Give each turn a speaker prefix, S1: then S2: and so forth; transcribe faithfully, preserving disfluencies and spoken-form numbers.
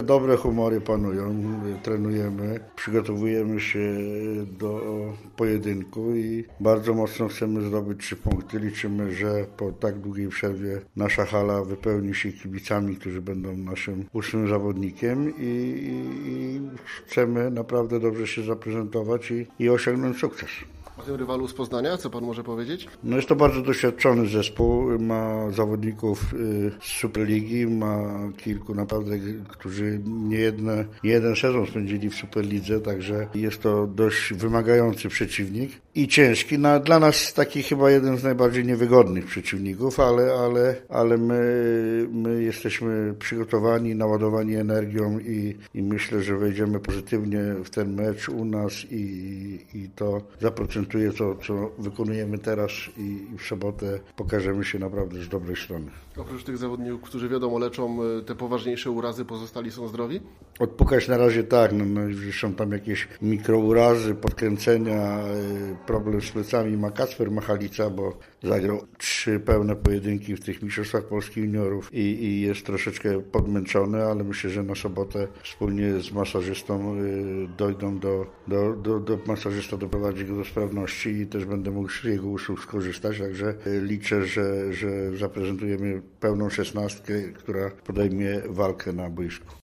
S1: Dobre humory panują, trenujemy, przygotowujemy się do pojedynku i bardzo mocno chcemy zdobyć trzy punkty. Liczymy, że po tak długiej przerwie nasza hala wypełni się kibicami, którzy będą naszym ósmym zawodnikiem i, i, i chcemy naprawdę dobrze się zaprezentować i, i osiągnąć sukces.
S2: O tym rywalu z Poznania, co pan może powiedzieć?
S1: No jest to bardzo doświadczony zespół, ma zawodników z Superligi, ma kilku naprawdę, którzy nie, jedne, nie jeden sezon spędzili w Superlidze, także jest to dość wymagający przeciwnik i ciężki. No, dla nas taki chyba jeden z najbardziej niewygodnych przeciwników, ale, ale, ale my, my jesteśmy przygotowani, naładowani energią i, i myślę, że wejdziemy pozytywnie w ten mecz u nas i, i to zaprocentuje to, co wykonujemy teraz i, i w sobotę pokażemy się naprawdę z dobrej strony.
S2: Oprócz tych zawodników, którzy wiadomo leczą te poważniejsze urazy, pozostali są zdrowi?
S1: Odpukać na razie tak, no, no, są tam jakieś mikrourazy, podkręcenia, problem z plecami ma Kacper Machalica, bo zagrał trzy pełne pojedynki w tych mistrzostwach Polski juniorów i, i jest troszeczkę podmęczony, ale myślę, że na sobotę wspólnie z masażystą dojdą do, do, do, do masażysta doprowadzi go do sprawności i też będę mógł z jego usług skorzystać, także liczę, że, że zaprezentujemy pełną szesnastkę, która podejmie walkę na boisku.